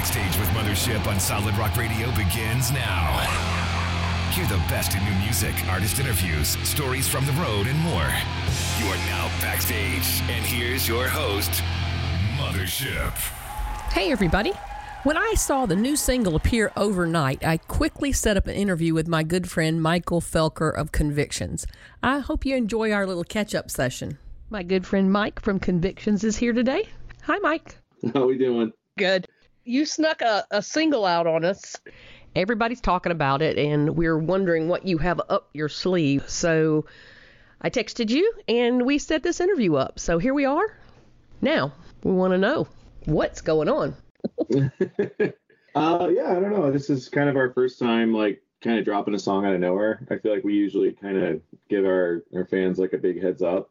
Backstage with Mothership on Solid Rock Radio begins now. Hear the best in new music, artist interviews, stories from the road, and more. You are now backstage, and here's your host, Mothership. Hey, everybody. When I saw the new single appear overnight, I quickly set up an interview with my good friend Michael Felker of Convictions. I hope you enjoy our little catch-up session. My good friend Mike from Convictions is here today. Hi, Mike. How we doing? Good. You snuck a single out on us. Everybody's talking about it, and we're wondering what you have up your sleeve. So I texted you, and we set this interview up. So here we are. Now, we want to know what's going on. Yeah, I don't know. This is kind of our first time, kind of dropping a song out of nowhere. I feel like we usually kind of give our fans, a big heads up.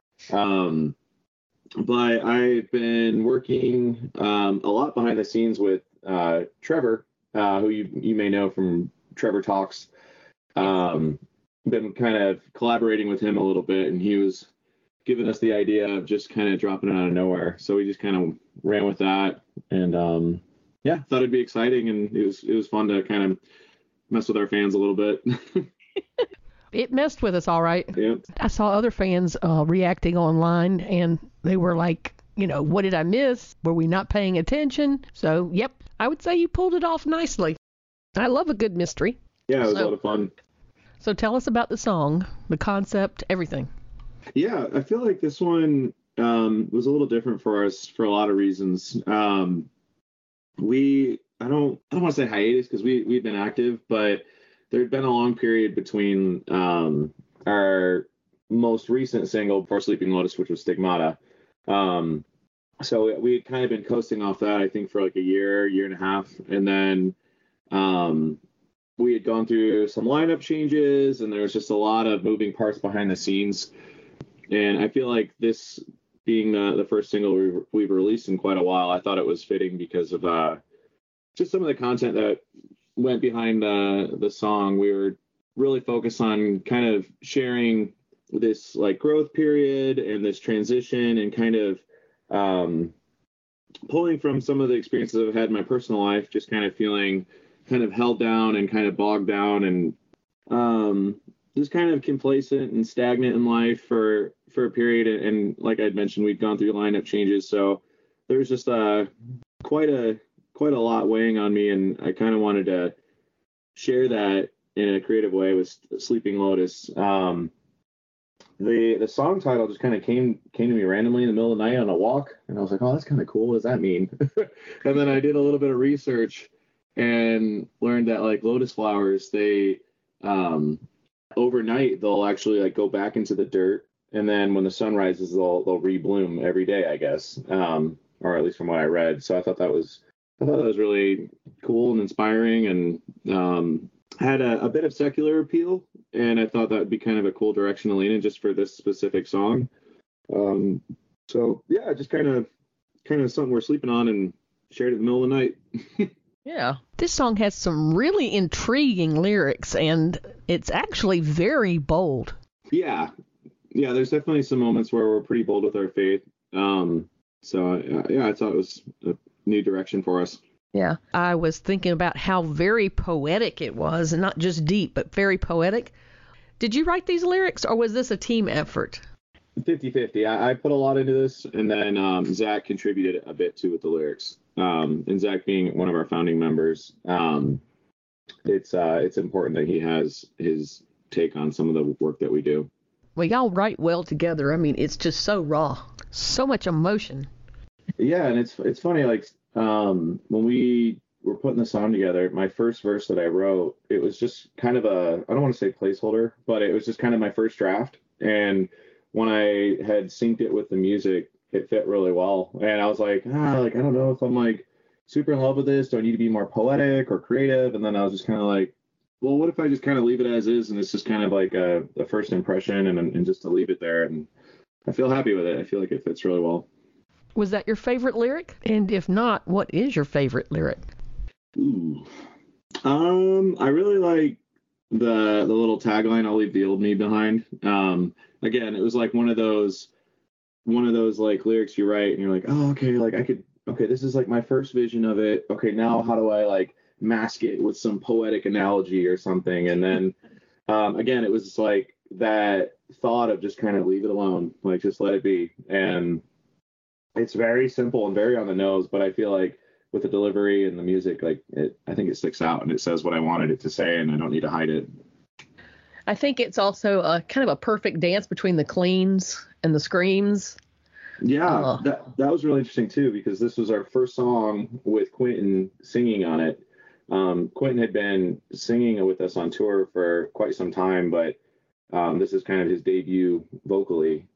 But I've been working a lot behind the scenes with Trevor, who you may know from Trevor Talks. Been kind of collaborating with him a little bit, and he was giving us the idea of just kind of dropping it out of nowhere. So we just kind of ran with that, and thought it'd be exciting, and it was fun to kind of mess with our fans a little bit. It messed with us all right. Yep. I saw other fans reacting online, and they were like, what did I miss? Were we not paying attention? So, yep, I would say you pulled it off nicely. I love a good mystery. Yeah, it was a lot of fun. So tell us about the song, the concept, everything. Yeah, I feel like this one was a little different for us for a lot of reasons. I don't want to say hiatus because we've been active, but there had been a long period between our most recent single before Sleeping Lotus, which was Stigmata. So we had kind of been coasting off that, I think, for a year and a half. And then we had gone through some lineup changes, and there was just a lot of moving parts behind the scenes. And I feel like this being the first single we've released in quite a while, I thought it was fitting because of just some of the content that went behind the song. We were really focused on kind of sharing this growth period and this transition, and kind of pulling from some of the experiences I've had in my personal life, just kind of feeling kind of held down and kind of bogged down, and just kind of complacent and stagnant in life for a period. And like I'd mentioned, we'd gone through lineup changes, so there was just quite a lot weighing on me, and I kind of wanted to share that in a creative way with Sleeping Lotus. The song title just kind of came to me randomly in the middle of the night on a walk, and I was like, oh, that's kind of cool. What does that mean? And then I did a little bit of research and learned that lotus flowers, they overnight they'll actually go back into the dirt, and then when the sun rises they'll rebloom every day, I guess, or at least from what I read. So I thought that was really cool and inspiring, and had a bit of secular appeal, and I thought that would be kind of a cool direction to lean in just for this specific song. So yeah, just kind of something we're sleeping on and shared it in the middle of the night. Yeah. This song has some really intriguing lyrics, and it's actually very bold. Yeah, there's definitely some moments where we're pretty bold with our faith. So I thought it was a new direction for us. Yeah. I was thinking about how very poetic it was, and not just deep, but very poetic. Did you write these lyrics, or was this a team effort? 50-50. I put a lot into this, and then Zach contributed a bit too with the lyrics. And Zach being one of our founding members, it's important that he has his take on some of the work that we do. Well, y'all write well together. I mean, it's just so raw, so much emotion. Yeah, and it's funny, when we were putting the song together, my first verse that I wrote, it was just kind of I don't want to say placeholder, but it was just kind of my first draft. And when I had synced it with the music, it fit really well. And I was like, I don't know if I'm super in love with this. Do I need to be more poetic or creative? And then I was just kind of like, well, what if I just kind of leave it as is? And it's just kind of a first impression, and just to leave it there. And I feel happy with it. I feel like it fits really well. Was that your favorite lyric? And if not, what is your favorite lyric? Ooh. I really like the little tagline, "I'll leave the old me behind." Again, it was one of those lyrics you write and you're like, oh, okay, I could okay, this is like my first vision of it. Okay, now how do I like mask it with some poetic analogy or something? And then again, it was like that thought of just kind of leave it alone, like just let it be. And it's very simple and very on the nose, but I feel like with the delivery and the music, like I think it sticks out and it says what I wanted it to say, and I don't need to hide it. I think it's also a kind of a perfect dance between the cleans and the screams. Yeah, that was really interesting too, because this was our first song with Quentin singing on it. Quentin had been singing with us on tour for quite some time, but this is kind of his debut vocally.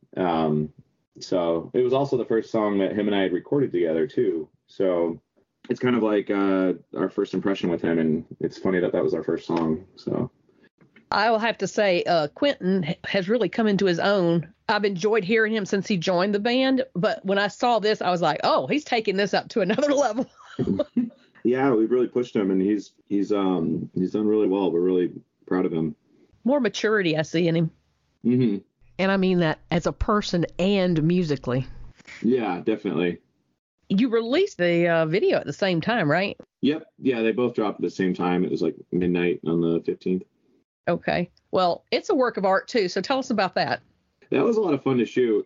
So it was also the first song that him and I had recorded together too. So it's kind of like our first impression with him, and it's funny that was our first song. So I will have to say, Quentin has really come into his own. I've enjoyed hearing him since he joined the band, but when I saw this, I was like, oh, he's taking this up to another level. Yeah, we really pushed him, and he's done really well. We're really proud of him. More maturity I see in him. Mm-hmm. And I mean that as a person and musically. Yeah, definitely. You released the video at the same time, right? Yep. Yeah, they both dropped at the same time. It was like midnight on the 15th. Okay. Well, it's a work of art too, so tell us about that. That was a lot of fun to shoot.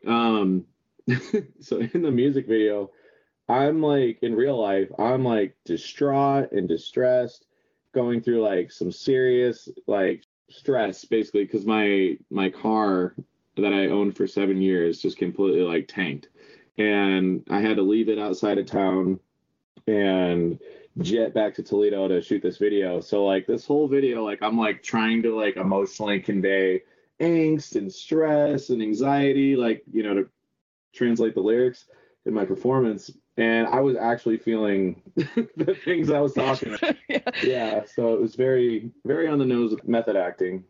So in the music video, I'm like, in real life, I'm like distraught and distressed, going through like some serious like stress basically, because my car that I owned for 7 years just completely like tanked, and I had to leave it outside of town and jet back to Toledo to shoot this video. So like this whole video, like I'm like trying to like emotionally convey angst and stress and anxiety, like, you know, to translate the lyrics in my performance. And I was actually feeling the things I was talking about. Yeah. So it was very, very on the nose with method acting.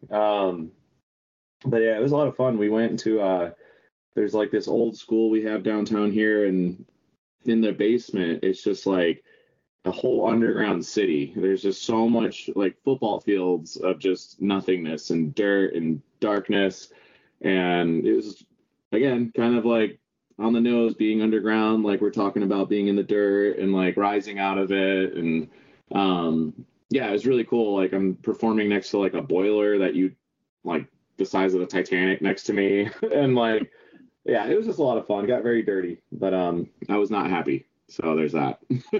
But yeah, it was a lot of fun. We went into there's like this old school we have downtown here, and in the basement, it's just like a whole underground city. There's just so much like football fields of just nothingness and dirt and darkness. And it was, again, kind of like on the nose, being underground, like we're talking about being in the dirt and like rising out of it. And yeah, it was really cool. Like I'm performing next to like a boiler that you like the size of the Titanic next to me. And like, yeah, it was just a lot of fun. Got very dirty, but I was not happy. So there's that.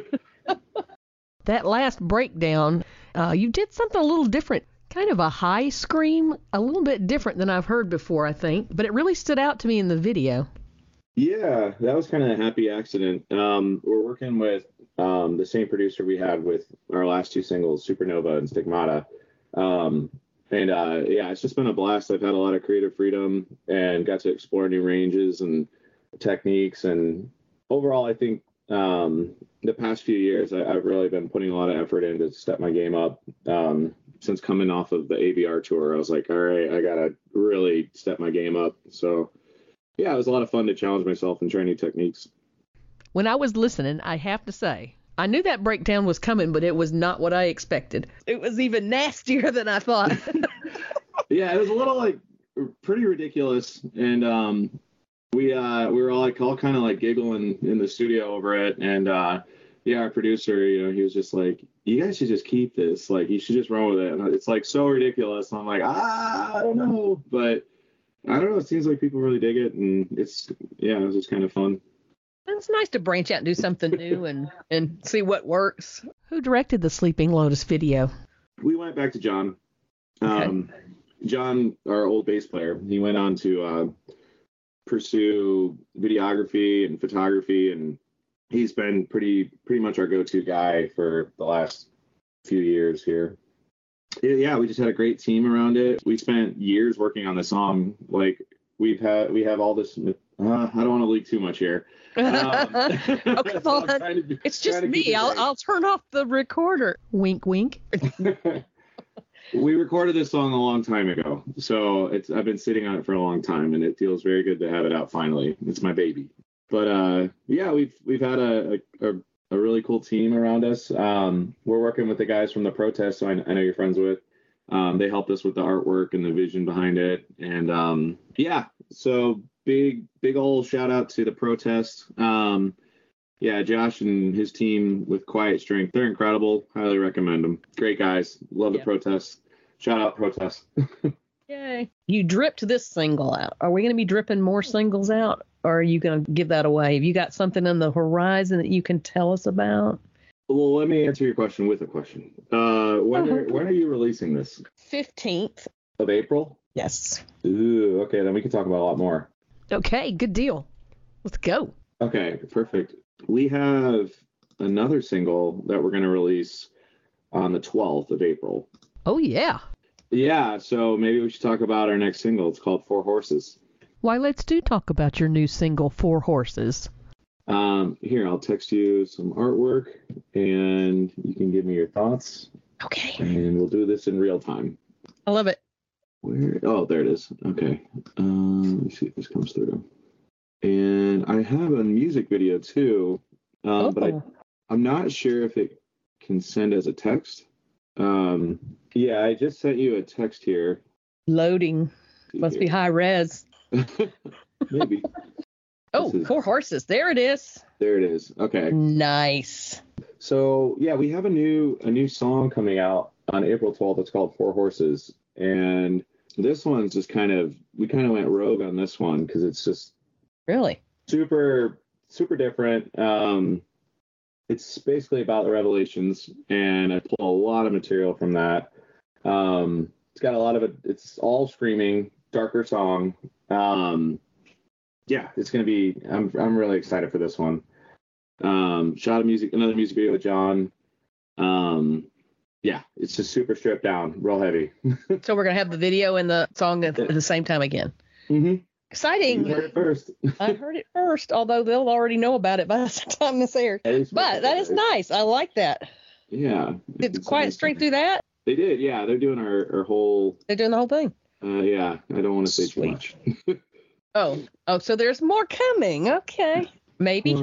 That last breakdown, you did something a little different, kind of a high scream, a little bit different than I've heard before, I think, but it really stood out to me in the video. Yeah, that was kind of a happy accident. We're working with the same producer we had with our last two singles, Supernova and Stigmata. Yeah, it's just been a blast. I've had a lot of creative freedom and got to explore new ranges and techniques. And overall, I think the past few years, I've really been putting a lot of effort in to step my game up. Since coming off of the ABR tour, I was like, all right, I got to really step my game up. So, yeah, it was a lot of fun to challenge myself and try new techniques. When I was listening, I have to say, I knew that breakdown was coming, but it was not what I expected. It was even nastier than I thought. Yeah, it was a little like pretty ridiculous, and we were all kind of like giggling in the studio over it, and yeah, our producer, you know, he was just like, you guys should just keep this, like you should just run with it. And it's like so ridiculous. And I'm like, I don't know, but I don't know. It seems like people really dig it, and it was just kind of fun. It's nice to branch out and do something new and see what works. Who directed the Sleeping Lotus video? We went back to John. Okay. John, our old bass player, he went on to pursue videography and photography, and he's been pretty much our go-to guy for the last few years here. Yeah, we just had a great team around it. We spent years working on the song. Like we have all this. I don't want to leak too much here. Oh, come on. It's just me. I'll turn off the recorder. Wink, wink. We recorded this song a long time ago, so I've been sitting on it for a long time, and it feels very good to have it out finally. It's my baby. But yeah, we've had a really cool team around us. We're working with the guys from The Protest, so I know you're friends with. They helped us with the artwork and the vision behind it, and yeah, so big old shout out to The Protest. Yeah, Josh and his team with Quiet Strength, they're incredible. Highly recommend them. Great guys. Love the Protest. Shout out Protest. Yay. You dripped this single out. Are we going to be dripping more singles out, or are you going to give that away? Have you got something on the horizon that you can tell us about? Well, let me answer your question with a question. When are you releasing this? 15th of April? Yes. Ooh, okay, then we can talk about a lot more. Okay, good deal. Let's go. Okay, perfect. We have another single that we're going to release on the 12th of April. Oh, yeah. Yeah, so maybe we should talk about our next single. It's called Four Horses. Why, let's talk about your new single, Four Horses. Here, I'll text you some artwork, and you can give me your thoughts. Okay. And we'll do this in real time. I love it. Where? Oh, there it is. Okay. Let me see if this comes through. And I have a music video too, but I'm not sure if it can send as a text. Yeah, I just sent you a text here. Loading. Must be high res. Maybe. Four Horses. There it is. There it is. Okay. Nice. So yeah, we have a new song coming out on April 12th. It's called Four Horses, and this one's just we kind of went rogue on this one because it's just really super different. It's basically about the Revelations, and I pull a lot of material from that. It's got a lot of it. It's all screaming, darker song. Yeah, it's gonna be. I'm really excited for this one. Shot another music video with John. Yeah, it's just super stripped down, real heavy. So we're gonna have the video and the song at the same time again. Mm-hmm. Exciting. You heard it first. I heard it first, although they'll already know about it by the time this airs. But that is nice. I like that. Yeah. Did Quiet Strength do that? They did, yeah. They're doing our whole... They're doing the whole thing? Yeah. I don't want to say too much. Oh, so there's more coming. Okay. Maybe.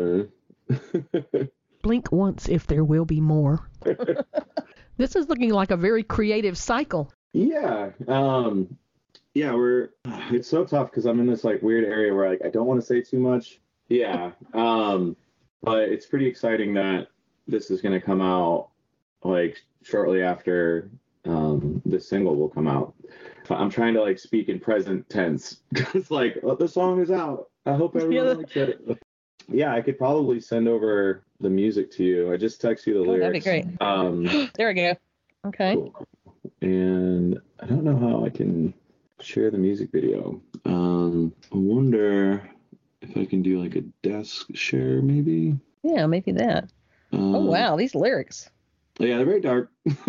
Blink once if there will be more. This is looking like a very creative cycle. Yeah. Yeah, it's so tough because I'm in this like weird area where like I don't want to say too much. Yeah. But it's pretty exciting that this is going to come out like shortly after this single will come out. I'm trying to like speak in present tense because like the song is out. I hope everyone likes it. Yeah, I could probably send over the music to you. I just text you the lyrics. That'd be great. There we go. Okay. Cool. And I don't know how I can share the music video. I wonder if I can do like a desk share maybe. Yeah, maybe that. Oh wow, these lyrics. Yeah, they're very dark.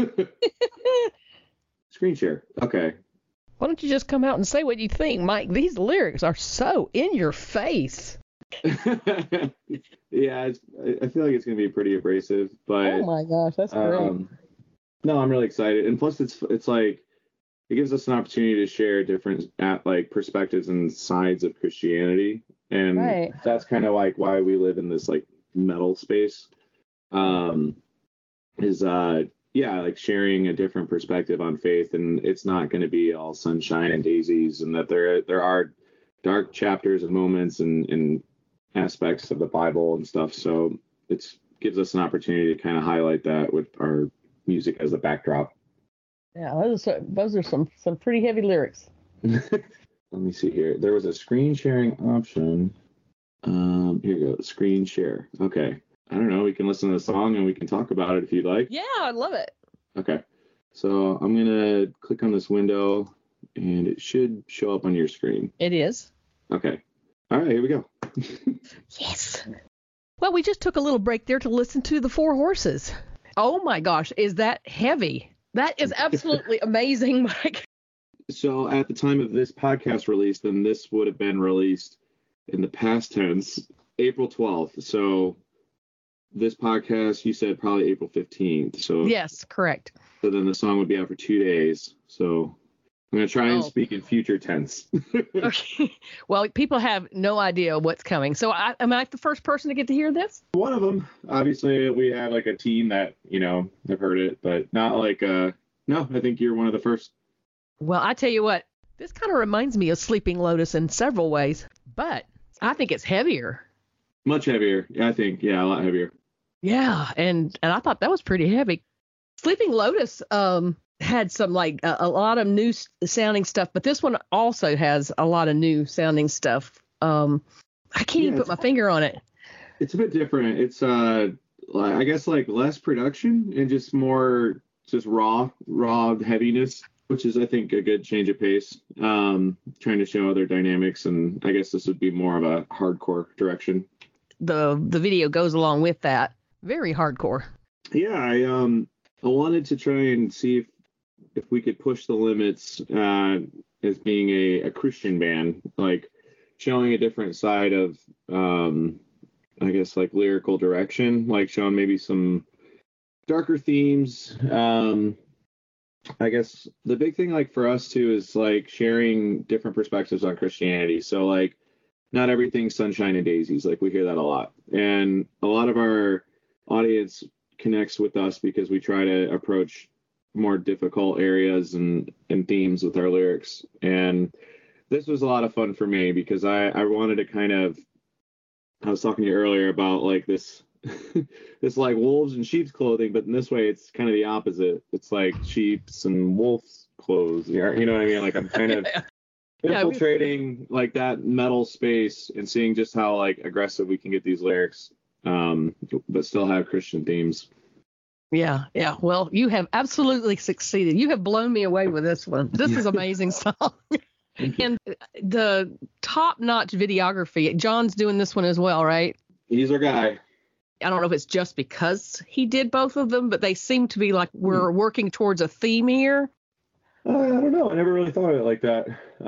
Screen share. Okay. Why don't you just come out and say what you think, Mike? These lyrics are so in your face. Yeah, I feel like it's gonna be pretty abrasive, but oh my gosh, that's great. No, I'm really excited, and plus it's like it gives us an opportunity to share different like perspectives and sides of Christianity, and that's kind of like why we live in this like metal space. Yeah, like sharing a different perspective on faith, and it's not going to be all sunshine and daisies, and that there are dark chapters and moments and aspects of the Bible and stuff. So it gives us an opportunity to kind of highlight that with our music as a backdrop. Yeah, those are some pretty heavy lyrics. Let me see here. There was a screen sharing option. Here you go, screen share. Okay. I don't know. We can listen to the song and we can talk about it if you'd like. Yeah, I'd love it. Okay. So I'm going to click on this window and it should show up on your screen. It is. Okay. All right, here we go. Yes. Well, we just took a little break there to listen to the Four Horses. Oh my gosh, is that heavy? That is absolutely amazing, Mike. So at the time of this podcast release, then this would have been released in the past tense, April 12th. So this podcast, you said probably April 15th. So yes, correct. So then the song would be out for 2 days. So I'm going to try and speak in future tense. Okay. Well, people have no idea what's coming. So am I the first person to get to hear this? One of them. Obviously, we have like a team that, have heard it, but not like, no, I think you're one of the first. Well, I tell you what, this kind of reminds me of Sleeping Lotus in several ways, but I think it's heavier. Much heavier, I think. Yeah, a lot heavier. Yeah, and I thought that was pretty heavy. Sleeping Lotus had some like a lot of new sounding stuff, but this one also has a lot of new sounding stuff. I can't even put my finger on it. It's a bit different. It's I guess like less production and just more just raw heaviness, which is I think a good change of pace. Trying to show other dynamics, and I guess this would be more of a hardcore direction. The video goes along with that. Very hardcore. Yeah, I wanted to try and see if we could push the limits as being a Christian band, like showing a different side of I guess like lyrical direction, like showing maybe some darker themes. I guess the big thing like for us too is like sharing different perspectives on Christianity. So like not everything's sunshine and daisies. Like we hear that a lot. And a lot of our audience connects with us because we try to approach more difficult areas and themes with our lyrics. And this was a lot of fun for me because I wanted to kind of, I was talking to you earlier about like this this like wolves in sheep's clothing, but in this way it's kind of the opposite. It's like sheep's and wolf's clothes. You know what I mean? Like I'm kind of infiltrating like that metal space and seeing just how like aggressive we can get these lyrics, but still have Christian themes. Yeah. Well, you have absolutely succeeded. You have blown me away with this one. This is an amazing song. And the top-notch videography. John's doing this one as well, right? He's our guy. I don't know if it's just because he did both of them, but they seem to be like we're working towards a theme here. I don't know. I never really thought of it like that.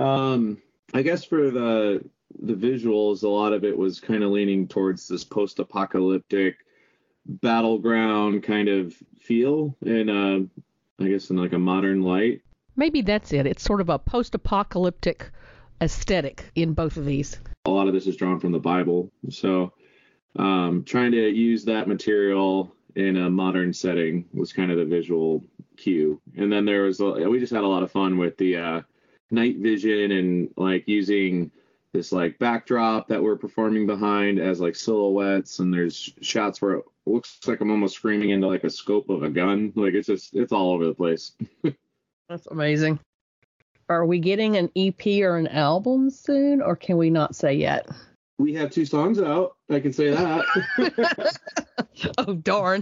I guess for the visuals, a lot of it was kind of leaning towards this post-apocalyptic battleground kind of feel, and I guess in like a modern light. Maybe that's it. It's sort of a post-apocalyptic aesthetic in both of these. A lot of this is drawn from the Bible, so trying to use that material in a modern setting was kind of the visual cue. And then we just had a lot of fun with the night vision and like using this like backdrop that we're performing behind as like silhouettes, and there's shots where it looks like I'm almost screaming into like a scope of a gun. Like it's all over the place. That's amazing. Are we getting an EP or an album soon, or can we not say yet? We have 2 songs out. I can say that. Oh, darn.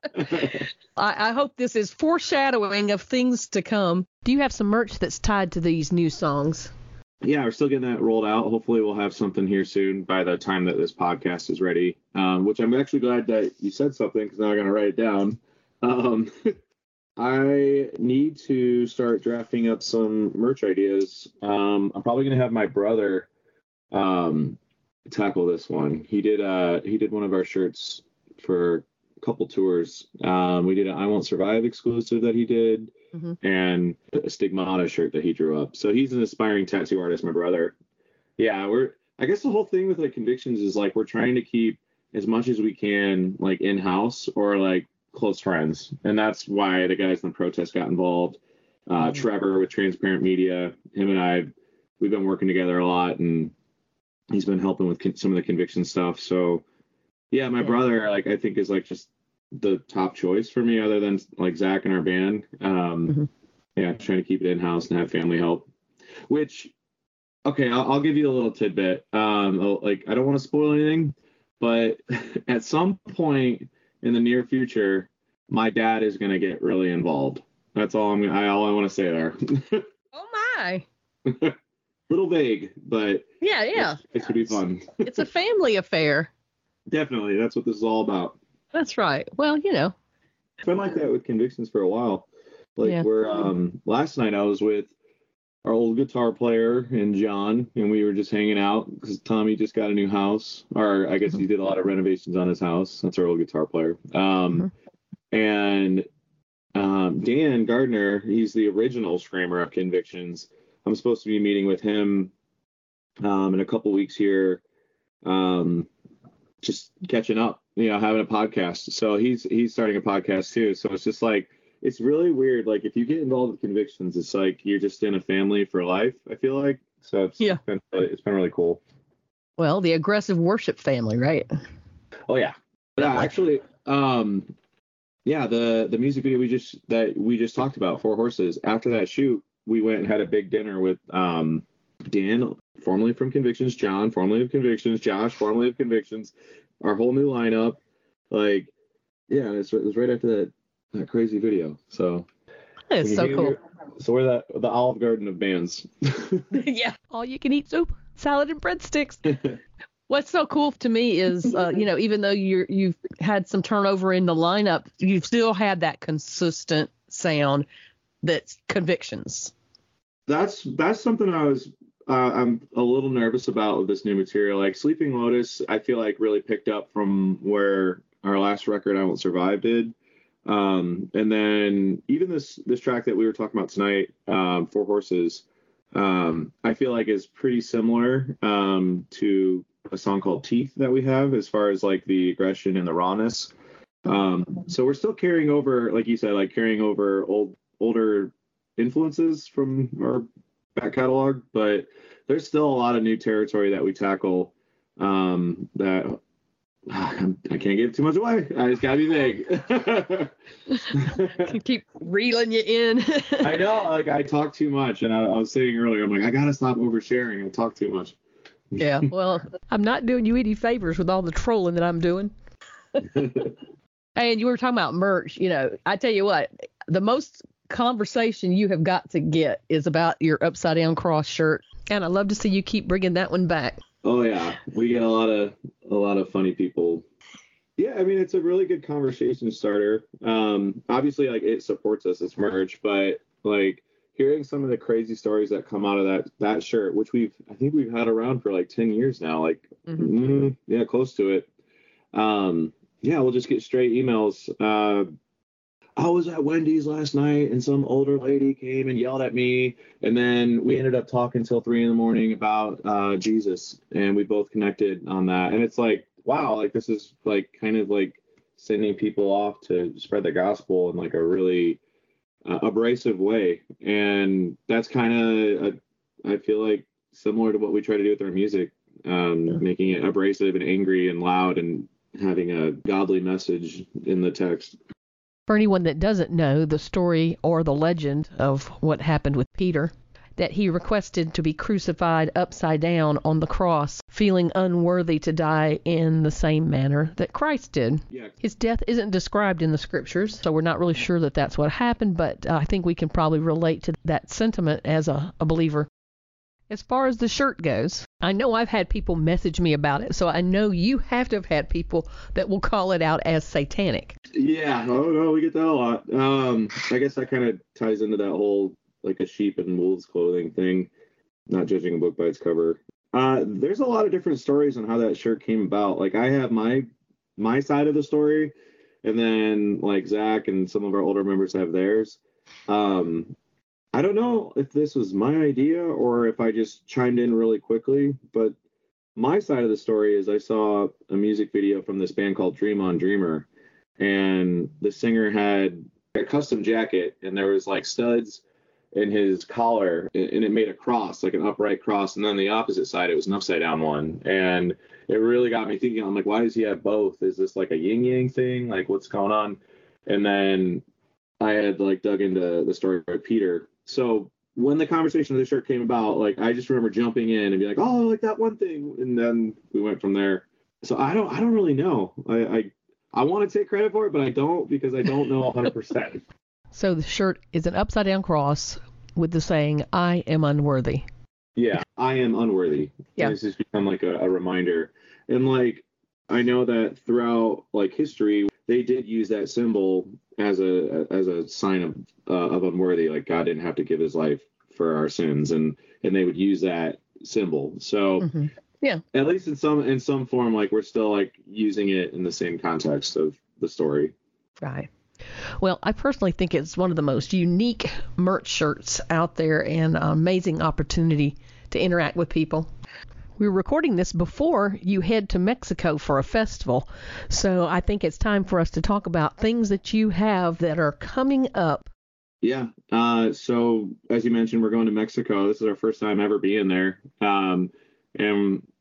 I hope this is foreshadowing of things to come. Do you have some merch that's tied to these new songs? Yeah, we're still getting that rolled out. Hopefully we'll have something here soon by the time that this podcast is ready, which I'm actually glad that you said something because now I'm going to write it down. I need to start drafting up some merch ideas. I'm probably going to have my brother tackle this one. He did one of our shirts for a couple tours. We did an I Won't Survive exclusive that he did, and a Stigmata shirt that he drew up. So he's an aspiring tattoo artist, my brother. Yeah, I guess the whole thing with like Convictions is like we're trying to keep as much as we can like in-house or like close friends, and that's why the guys in the protest got involved. Trevor with Transparent Media, him and we've been working together a lot, and he's been helping with some of the Conviction stuff. So yeah, my brother like I think is like just the top choice for me other than like Zach and our band. Yeah, trying to keep it in-house and have family help, which okay, I'll give you a little tidbit. Like I don't want to spoil anything, but at some point in the near future, my dad is going to get really involved. That's all all I want to say there. Oh my. Little vague, but yeah. It should be fun. It's a family affair. Definitely. That's what this is all about. That's right. Well, It's been like that with Convictions for a while. Like we're last night I was with our old guitar player and John, and we were just hanging out because Tommy just got a new house, or I guess he did a lot of renovations on his house. That's our old guitar player. And Dan Gardner, he's the original screamer of Convictions. I'm supposed to be meeting with him in a couple weeks here, just catching up, having a podcast. So he's starting a podcast too. So it's just like, it's really weird. Like if you get involved with Convictions, it's like you're just in a family for life, I feel like. So it's been really cool. Well, the aggressive worship family, right? Oh yeah. Yeah, actually, yeah, the music video we just talked about, Four Horses. After that shoot, we went and had a big dinner with Dan, formerly from Convictions, John, formerly of Convictions, Josh, formerly of Convictions, our whole new lineup. Like, yeah, it was right after that crazy video. So That is so cool. So we're the Olive Garden of bands. Yeah, all you can eat soup, salad, and breadsticks. What's so cool to me is, even though you've had some turnover in the lineup, you've still had that consistent sound that's Convictions. That's something I'm a little nervous about with this new material. Like Sleeping Lotus, I feel like really picked up from where our last record, I Won't Survive, did. And then even this track that we were talking about tonight, Four Horses, I feel like is pretty similar to a song called Teeth that we have, as far as like the aggression and the rawness. So we're still carrying over, like you said, like carrying over older influences from our back catalog, but there's still a lot of new territory that we tackle that I can't give too much away. I just gotta be vague. Can keep reeling you in. I know, like I talk too much, and I was saying earlier, I'm like, I gotta stop oversharing. I talk too much. Yeah, well, I'm not doing you any favors with all the trolling that I'm doing. And you were talking about merch. I tell you what, the most conversation you have got to get is about your Upside Down Cross shirt, and I love to see you keep bringing that one back. Oh yeah, we get a lot of funny people. Yeah, I mean it's a really good conversation starter. Obviously, like it supports us as merch, but like hearing some of the crazy stories that come out of that shirt, which I think we've had around for like 10 years now, like yeah, close to it. Yeah, we'll just get straight emails. I was at Wendy's last night and some older lady came and yelled at me, and then we ended up talking till 3 a.m. about Jesus, and we both connected on that. And it's like, wow, like this is like kind of like sending people off to spread the gospel in like a really abrasive way. And that's kind of I feel like similar to what we try to do with our music, making it abrasive and angry and loud and having a godly message in the text. For anyone that doesn't know the story or the legend of what happened with Peter, that he requested to be crucified upside down on the cross, feeling unworthy to die in the same manner that Christ did. Yeah. His death isn't described in the scriptures, so we're not really sure that that's what happened, but I think we can probably relate to that sentiment as a believer. As far as the shirt goes, I know I've had people message me about it, so I know you have to have had people that will call it out as satanic. Yeah, oh no, we get that a lot. I guess that kind of ties into that whole like a sheep and wolves clothing thing, not judging a book by its cover. There's a lot of different stories on how that shirt came about. Like I have my side of the story, and then like Zach and some of our older members have theirs. I don't know if this was my idea or if I just chimed in really quickly, but my side of the story is I saw a music video from this band called Dream on Dreamer, and the singer had a custom jacket, and there was like studs in his collar, and it made a cross, like an upright cross, and then the opposite side, it was an upside down one. And it really got me thinking, I'm like, why does he have both? Is this like a yin yang thing? Like what's going on? And then I had like dug into the story of Peter. So when the conversation of the shirt came about, like I just remember jumping in and be like, oh, like that one thing, and then we went from there. So I don't really know. I want to take credit for it, but I don't, because I don't know 100%. So the shirt is an upside down cross with the saying, I am unworthy. Yeah, I am unworthy. Yeah. And it's just become like a reminder. And like I know that throughout like history, they did use that symbol as a sign of unworthy. Like God didn't have to give his life for our sins, and they would use that symbol. So yeah, at least in some form, like we're still like using it in the same context of the story. Right. Well, I personally think it's one of the most unique merch shirts out there, and an amazing opportunity to interact with people. We were recording this before you head to Mexico for a festival, so I think it's time for us to talk about things that you have that are coming up. Yeah. So as you mentioned, we're going to Mexico. This is our first time ever being there. And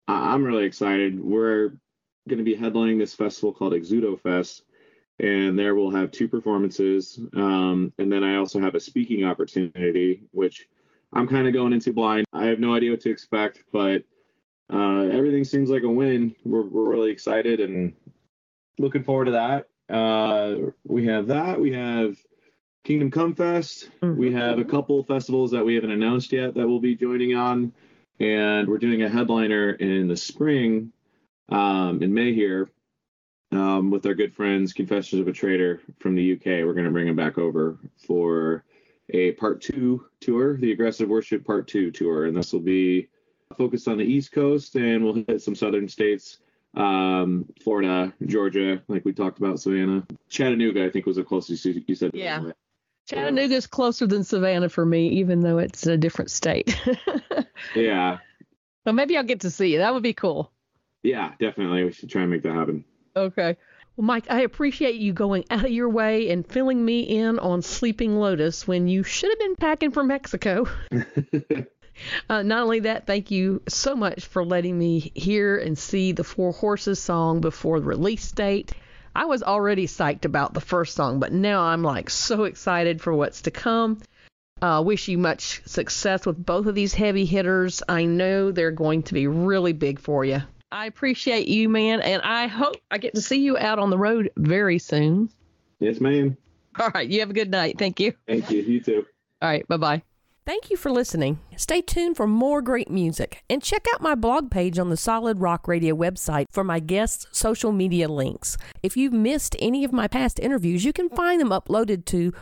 I'm really excited. We're going to be headlining this festival called Exudo Fest, and there we'll have 2 performances. And then I also have a speaking opportunity, which I'm kind of going into blind. I have no idea what to expect, but everything seems like a win. We're really excited and looking forward to that. We have that. We have Kingdom Come Fest. We have a couple festivals that we haven't announced yet that we'll be joining on. And we're doing a headliner in the spring, in May here, with our good friends Confessions of a Traitor from the UK. We're going to bring them back over for a Part 2 tour, the Aggressive Worship Part 2 tour. And this will be focused on the East Coast, and we'll hit some southern states, Florida, Georgia, like we talked about, Savannah. Chattanooga, I think, was the closest you said. Yeah. Chattanooga is closer than Savannah for me, even though it's a different state. Yeah. Well, maybe I'll get to see you. That would be cool. Yeah, definitely. We should try and make that happen. Okay. Well, Mike, I appreciate you going out of your way and filling me in on Sleeping Lotus when you should have been packing for Mexico. Not only that, thank you so much for letting me hear and see the Four Horses song before the release date. I was already psyched about the first song, but now I'm like so excited for what's to come. Wish you much success with both of these heavy hitters. I know they're going to be really big for you. I appreciate you, man, and I hope I get to see you out on the road very soon. Yes, ma'am. All right, you have a good night. Thank you. Thank you. You too. All right, bye-bye. Thank you for listening. Stay tuned for more great music, and check out my blog page on the Solid Rock Radio website for my guests' social media links. If you've missed any of my past interviews, you can find them uploaded to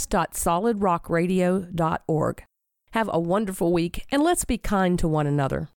podcast.solidrockradio.org. Have a wonderful week, and let's be kind to one another.